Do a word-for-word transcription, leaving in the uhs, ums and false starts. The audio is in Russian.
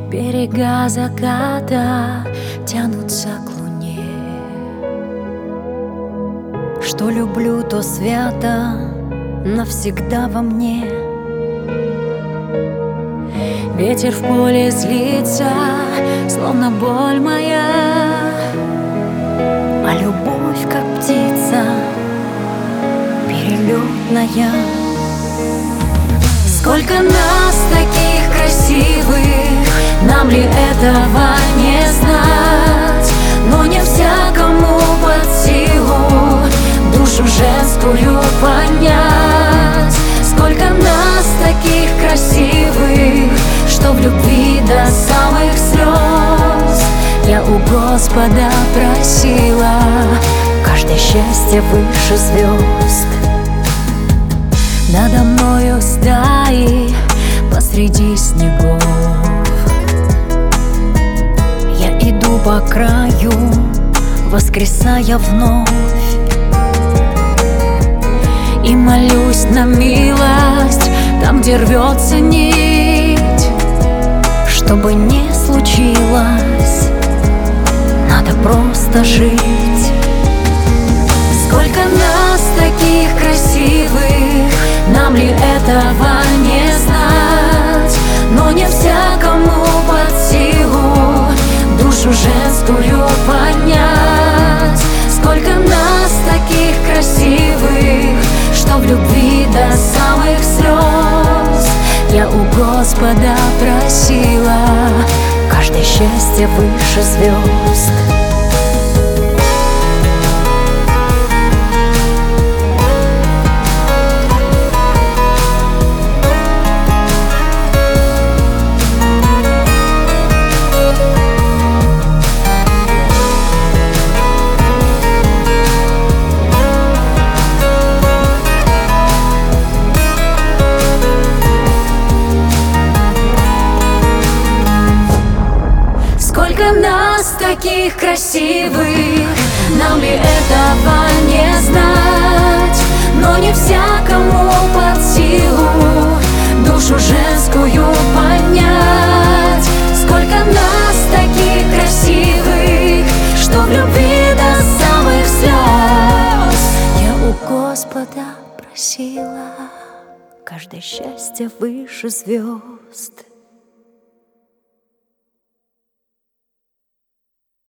Берега заката тянутся к луне. Что люблю, то свято навсегда во мне. Ветер в поле злится, словно боль моя, а любовь, как птица перелетная. Сколько нас таких красивых, нам ли этого не знать? Но не всякому под силу душу женскую понять. Сколько нас таких красивых, что в любви до самых слез я у Господа просила каждое счастье выше звезд. Надо мною стаи посреди снегов. Я иду по краю, воскресая вновь, и молюсь на милость там, где рвется нить. Чтобы не случилось, надо просто жить. Сколько нас таких красивых, нам ли этого не знать? Но не всякому под силу душу женскую понять. Сколько нас таких красивых, что в любви до самых слез я у Господа просила каждое счастье выше звезд. Сколько нас таких красивых, нам ли этого не знать? Но не всякому под силу душу женскую понять. Сколько нас таких красивых, что в любви до самых слез я у Господа просила каждое счастье выше звезд.